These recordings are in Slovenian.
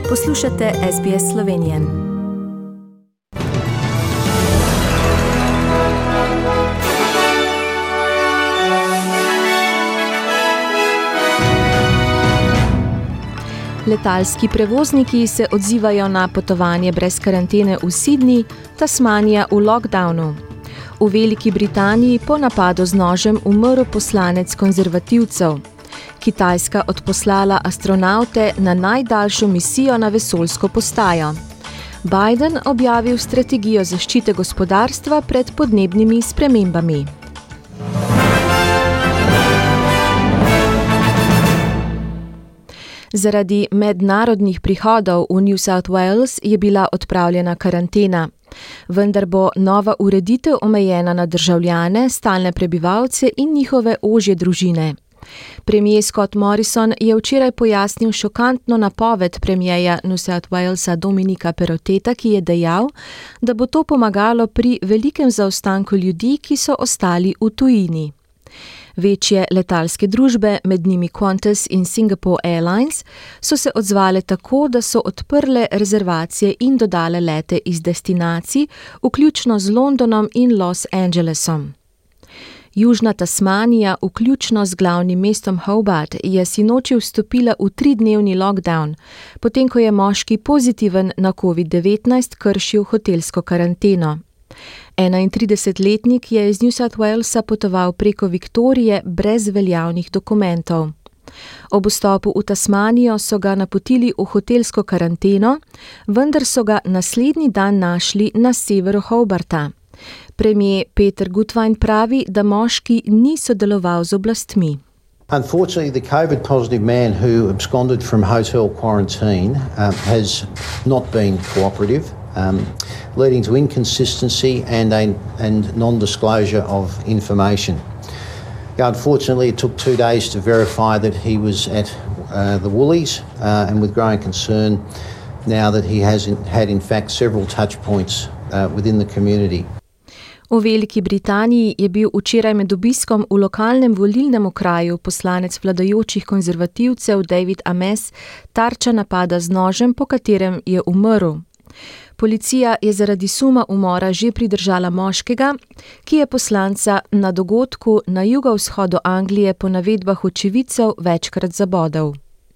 Poslušate SBS Slovenije. Letalski prevozniki se odzivajo na potovanje brez karantene v Sydney, Tasmanija v lockdownu. V Veliki Britaniji po napadu z nožem umrl poslanec konzervativcev. Kitajska odposlala astronavte na najdaljšo misijo na vesoljsko postajo. Biden objavil strategijo zaščite gospodarstva pred podnebnimi spremembami. Zaradi mednarodnih prihodov v New South Wales je bila odpravljena karantena. Vendar bo nova ureditev omejena na državljane, stalne prebivalce in njihove ožje družine. Premier Scott Morrison je včeraj pojasnil šokantno napoved premierja New South Walesa Dominika Perrotteta, ki je dejal, da bo to pomagalo pri velikem zaostanku ljudi, ki so ostali v tujini. Večje letalske družbe, med njimi Qantas in Singapore Airlines, so se odzvale tako, da so odprle rezervacije in dodale lete iz destinacij, vključno z Londonom in Los Angelesom. Južna Tasmanija, vključno z glavnim mestom Hobart, je sinoči vstopila v 3-dnevni lockdown, potem ko je moški pozitiven na COVID-19 kršil hotelsko karanteno. 31-letnik je iz New South Walesa potoval preko Viktorije brez veljavnih dokumentov. Ob vstopu v Tasmanijo so ga napotili v hotelsko karanteno, vendar so ga naslednji dan našli na severu Hobarta. Premier Peter Gutwein pravi, da moški ni sodeloval z oblastmi. Unfortunately, the COVID-positive man who absconded from hotel quarantine has not been cooperative, leading to inconsistency and non-disclosure of information. Unfortunately, it took 2 days to verify that he was at the Woolies, and with growing concern now that he has had in fact several touch points within the community. V Veliki Britaniji je bil včeraj med obiskom v lokalnem volilnem okraju poslanec vladajočih konzervativcev David Amess tarča napada z nožem, po katerem je umrl. Policija je zaradi suma umora že pridržala moškega, ki je poslanca na dogodku na jugovzhodu Anglije po navedbah očividcev večkrat zabodel.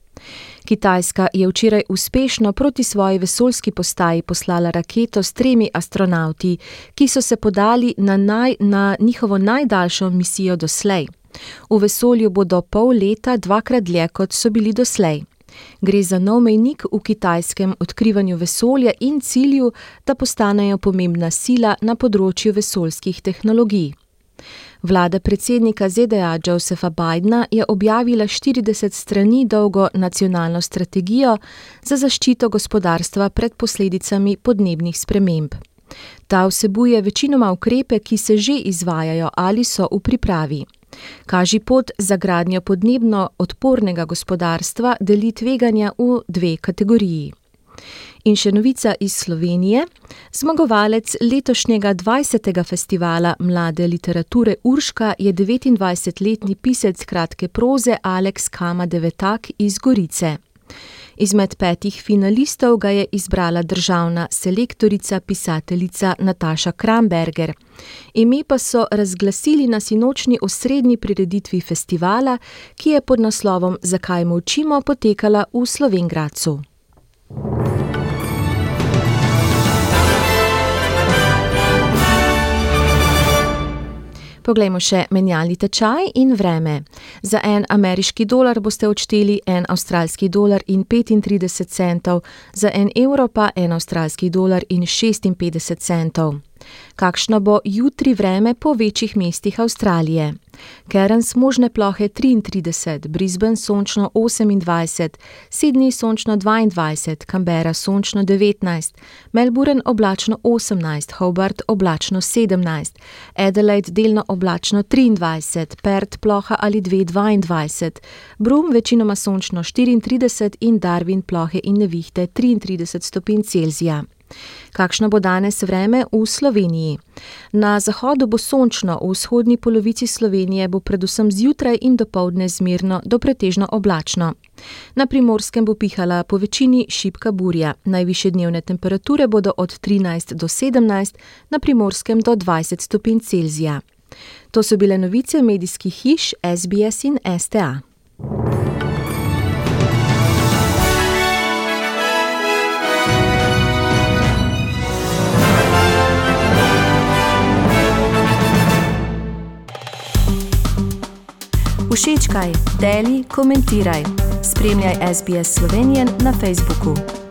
Kitajska je včeraj uspešno proti svoji vesoljski postaji poslala raketo s 3 astronavti, ki so se podali na njihovo najdaljšo misijo doslej. V vesolju bodo pol leta 2-krat dlje, kot so bili doslej. Gre za nov mejnik v kitajskem odkrivanju vesolja in cilju, da postanejo pomembna sila na področju vesoljskih tehnologij. Vlada predsednika ZDA Josepha Bidena je objavila 40 strani dolgo nacionalno strategijo za zaščito gospodarstva pred posledicami podnebnih sprememb. Ta vsebuje večinoma ukrepe, ki se že izvajajo ali so v pripravi. Kaži pot za gradnjo podnebno odpornega gospodarstva deli tveganja v 2 kategoriji. In še novica iz Slovenije. Zmagovalec letošnjega 20. festivala mlade literature Urška je 29-letni pisec kratke proze Aleks Kama Devetak iz Gorice. Izmed 5 finalistov ga je izbrala državna selektorica pisateljica Nataša Kramberger. Ime pa so razglasili na sinočni osrednji prireditvi festivala, ki je pod naslovom Zakaj molčimo potekala v Slovenj Gradcu. Poglejmo še menjalni tečaj in vreme. Za 1 ameriški dolar boste odšteli 1 avstralski dolar in 35 centov, za 1 evro pa 1 avstralski dolar in 56 centov. Kakšno bo jutri vreme po večjih mestih Avstralije? Cairns možne plohe 33, Brisbane sončno 28, Sydney sončno 22, Canberra sončno 19, Melbourne oblačno 18, Hobart oblačno 17, Adelaide delno oblačno 23, Perth ploha ali 2 22, Broome večinoma sončno 34 in Darwin plohe in nevihte 33 stopinj Celzija. Kakšno bo danes vreme v Sloveniji? Na zahodu bo sončno, v vzhodni polovici Slovenije bo predvsem zjutraj in dopoldne zmerno do pretežno oblačno. Na Primorskem bo pihala po večini šibka burja. Najvišje dnevne temperature bodo od 13 do 17, na Primorskem do 20 stopinj Celzija. To so bile novice medijskih hiš SBS in STA. Všečkaj, deli, komentiraj. Spremljaj SBS Slovenijo na Facebooku.